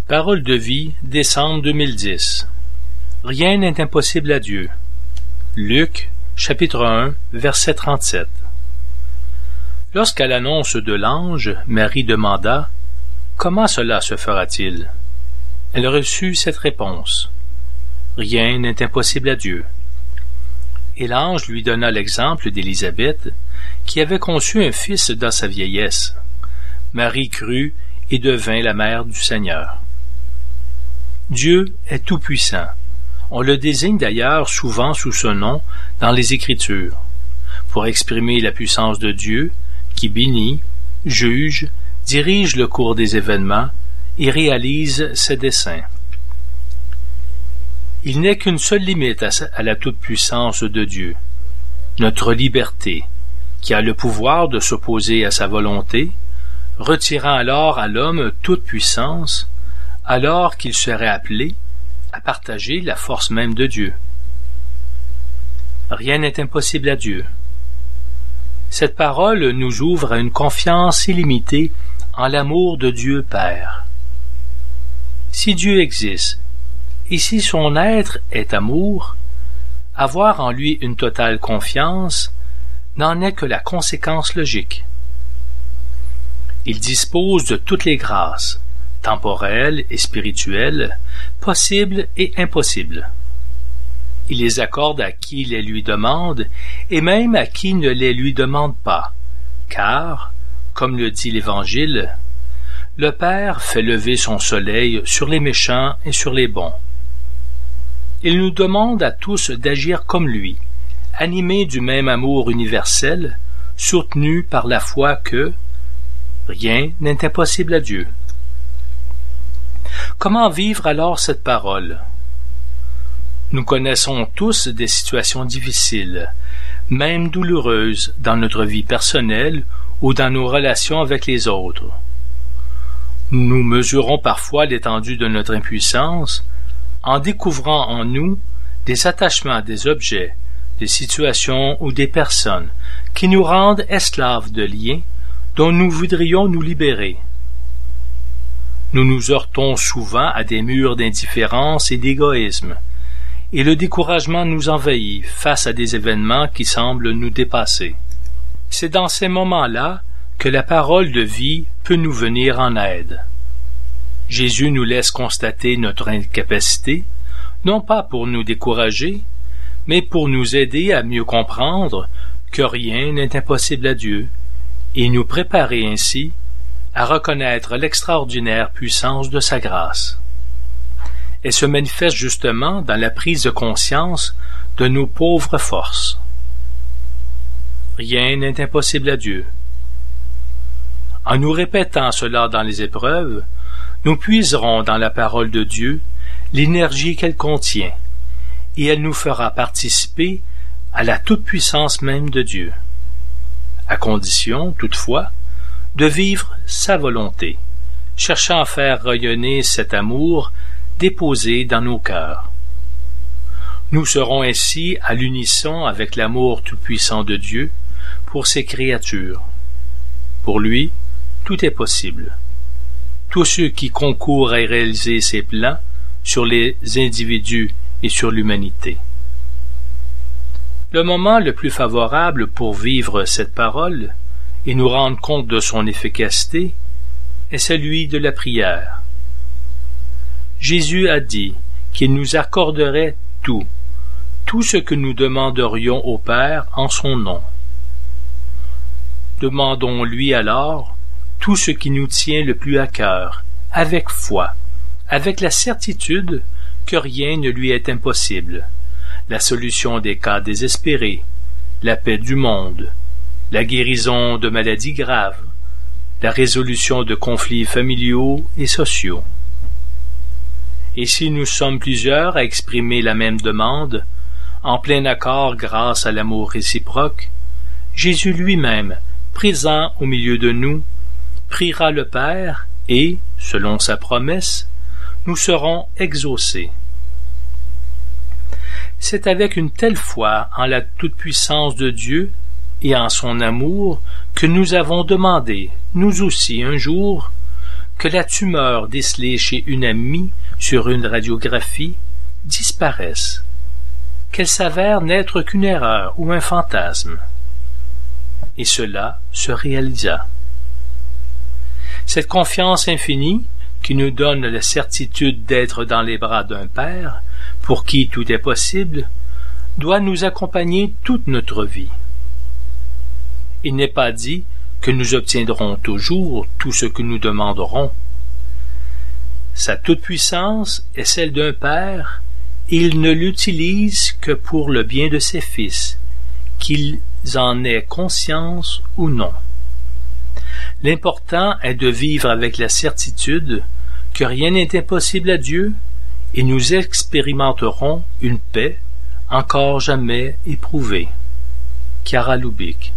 Parole de vie, décembre 2010. Rien n'est impossible à Dieu. Luc, chapitre 1, verset 37. Lorsqu'à l'annonce de l'ange, Marie demanda « Comment cela se fera-t-il » Elle reçut cette réponse « Rien n'est impossible à Dieu. » Et l'ange lui donna l'exemple d'Élisabeth, qui avait conçu un fils dans sa vieillesse. Marie crut et devint la mère du Seigneur. Dieu est tout-puissant. On le désigne d'ailleurs souvent sous ce nom dans les Écritures, pour exprimer la puissance de Dieu qui bénit, juge, dirige le cours des événements et réalise ses desseins. Il n'est qu'une seule limite à la toute-puissance de Dieu, notre liberté, qui a le pouvoir de s'opposer à sa volonté, retirant alors à l'homme toute puissance, alors qu'il serait appelé à partager la force même de Dieu. Rien n'est impossible à Dieu. Cette parole nous ouvre à une confiance illimitée en l'amour de Dieu Père. Si Dieu existe, et si son être est amour, avoir en lui une totale confiance n'en est que la conséquence logique. Il dispose de toutes les grâces, temporelles et spirituelles, possibles et impossibles. Il les accorde à qui les lui demande, et même à qui ne les lui demande pas, car, comme le dit l'Évangile, le Père fait lever son soleil sur les méchants et sur les bons. Il nous demande à tous d'agir comme lui, animés du même amour universel, soutenus par la foi que rien n'est impossible à Dieu. Comment vivre alors cette parole? Nous connaissons tous des situations difficiles, même douloureuses, dans notre vie personnelle ou dans nos relations avec les autres. Nous mesurons parfois l'étendue de notre impuissance en découvrant en nous des attachements à des objets, des situations ou des personnes qui nous rendent esclaves de liens dont nous voudrions nous libérer. Nous nous heurtons souvent à des murs d'indifférence et d'égoïsme, et le découragement nous envahit face à des événements qui semblent nous dépasser. C'est dans ces moments-là que la parole de vie peut nous venir en aide. Jésus nous laisse constater notre incapacité, non pas pour nous décourager, mais pour nous aider à mieux comprendre que rien n'est impossible à Dieu, et nous préparer ainsi à reconnaître l'extraordinaire puissance de sa grâce. Elle se manifeste justement dans la prise de conscience de nos pauvres forces. Rien n'est impossible à Dieu. En nous répétant cela dans les épreuves, nous puiserons dans la parole de Dieu l'énergie qu'elle contient, et elle nous fera participer à la toute-puissance même de Dieu, à condition, toutefois, de vivre sa volonté, cherchant à faire rayonner cet amour déposé dans nos cœurs. Nous serons ainsi à l'unisson avec l'amour tout-puissant de Dieu pour ses créatures. Pour lui, tout est possible. Tous ceux qui concourent à réaliser ses plans sur les individus et sur l'humanité. Le moment le plus favorable pour vivre cette parole et nous rendre compte de son efficacité est celui de la prière. Jésus a dit qu'il nous accorderait tout ce que nous demanderions au Père en son nom. Demandons-lui alors tout ce qui nous tient le plus à cœur, avec foi, avec la certitude que rien ne lui est impossible, la solution des cas désespérés, la paix du monde, la guérison de maladies graves, la résolution de conflits familiaux et sociaux. Et si nous sommes plusieurs à exprimer la même demande, en plein accord grâce à l'amour réciproque, Jésus lui-même, présent au milieu de nous, priera le Père et, selon sa promesse, nous serons exaucés. C'est avec une telle foi en la toute-puissance de Dieu et en son amour que nous avons demandé, nous aussi un jour, que la tumeur décelée chez une amie sur une radiographie disparaisse, qu'elle s'avère n'être qu'une erreur ou un fantasme. Et cela se réalisa. Cette confiance infinie, qui nous donne la certitude d'être dans les bras d'un Père, pour qui tout est possible, doit nous accompagner toute notre vie. Il n'est pas dit que nous obtiendrons toujours tout ce que nous demanderons. Sa toute-puissance est celle d'un Père, et il ne l'utilise que pour le bien de ses fils, qu'ils en aient conscience ou non. L'important est de vivre avec la certitude que rien n'est impossible à Dieu, et nous expérimenterons une paix encore jamais éprouvée. Chiara Lubich.